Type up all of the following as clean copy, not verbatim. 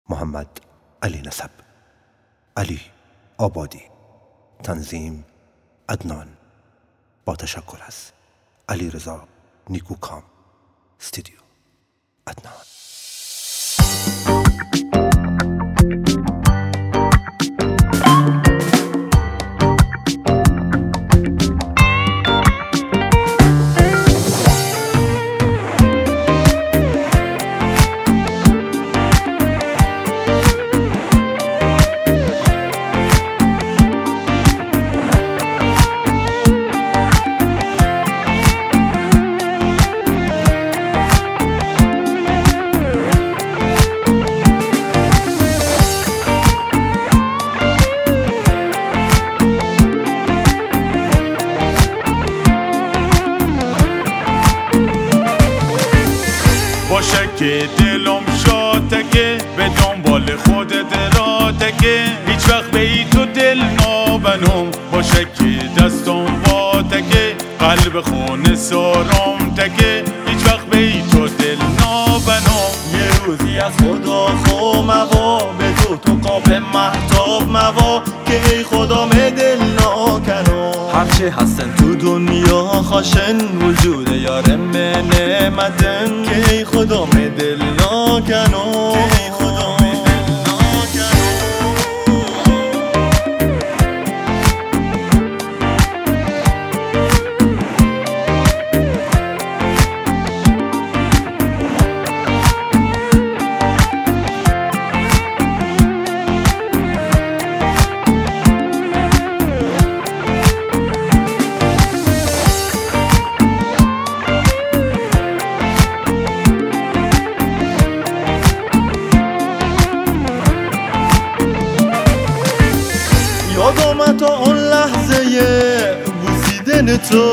محمد علی نسب، علی آبادی، تنظیم عدنان، با تشکر از علیرضا نیکوکام، استودیو عدنان. باشه که دلم شاتکه به دنبال خودت را تکه، هیچ وقت به ای تو دل نابنم. باشه که دستم واتکه قلب خونه سارم تکه، هیچ وقت به ای تو دل نابنم. یه روزی از خدا خو موا به تو قاب محتاب موا که ای خدا می دل ناکنم. هرچی هستن تو دنیا خاشن وجود یارم به نعمتن که ای خدا می دل ناکنم. یادم تا اون لحظه بوسیدن تو،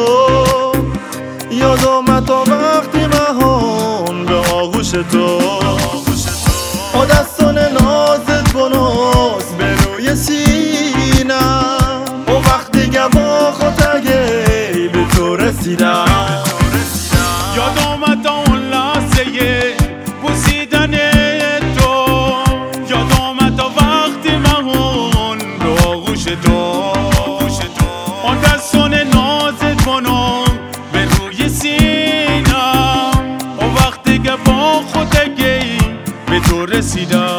یادم تا وقتی مهان به آغوش تو، با دستان نازت بناس به روی سینم، و وقتی که با خودگی به تو رسیدم. یادم تا اون لحظه بوسیدن تو، یادم تا وقتی مهان به آغوش تو، آن دستان نازت بنام به روی سینم، و وقتی که با خودگی به تو رسیدم.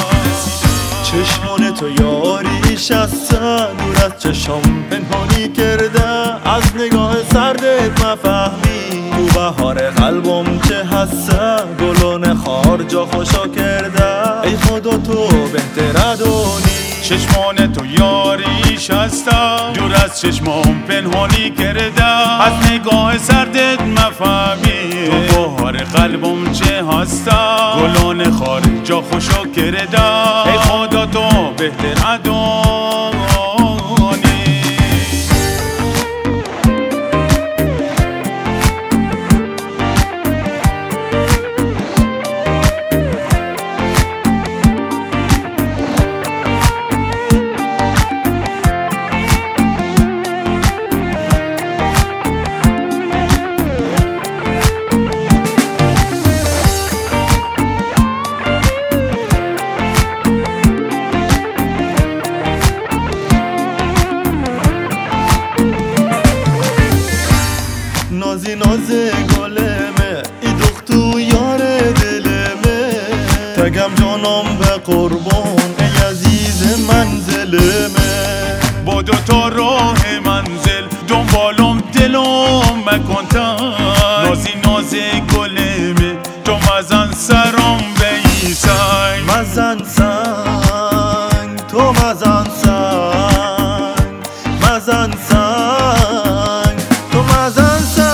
چشمان تو یاریش هستن دور از چشم پنهانی کرده، از نگاه سردت مفهمی تو بهار قلبم چه هسته، گلان خار جا خوشا کرده ای خدا تو بهتر دونی. چشمان تو یاریش هستم دور از چشمام پنهانی کرده، از نگاه سردت مفهمی تو بهار قلبم چه هستم، گلان خار جا خوشا کرده ای خدا تو بهتر دونی. نازی نازه گلمه ای دختو یار دلمه، تگم جانم به قربان ای عزیز منزلمه. با دو تا راه منزل دنبالم دلم مکن تنگ، نازی نازه گلمه تو مزن سرم به این سنگ. مزن سنگ تو مزن سنگ، مزن سنگ تو مزن سنگ.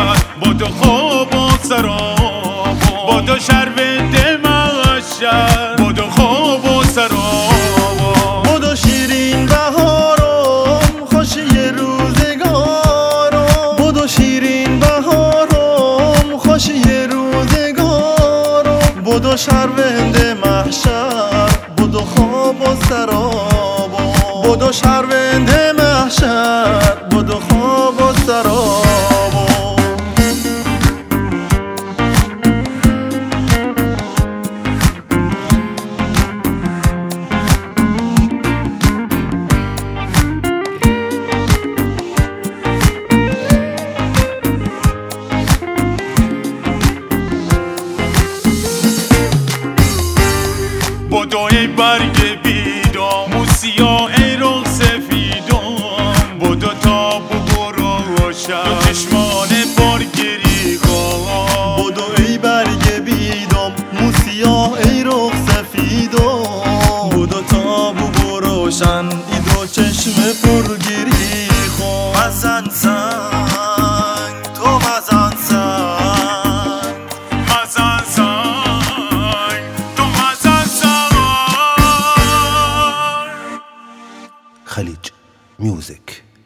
محشر بدو خواب و سراب بدو شربنده محشر بدو خواب و سراب بدو شیرین بهارم خوشی روزگارم بدو شیرین بهارم خوشی روزگارم بدو شربنده محشر بدو خواب و سراب بدو شربنده محشر بدو خواب و سراب بدو ای برگ بیدام و سیاه ای رخ سفیدم بدو تا برو روشن چشمان پرگری کن بدو ای برگ بیدام مو سیاه ای رخ سفیدم بدو تا بو روشن ای دو چشم پرگری کن مزن سنگ تو مزن سنگ مزن سنگ تو مزن سنگ خلیج میوزیک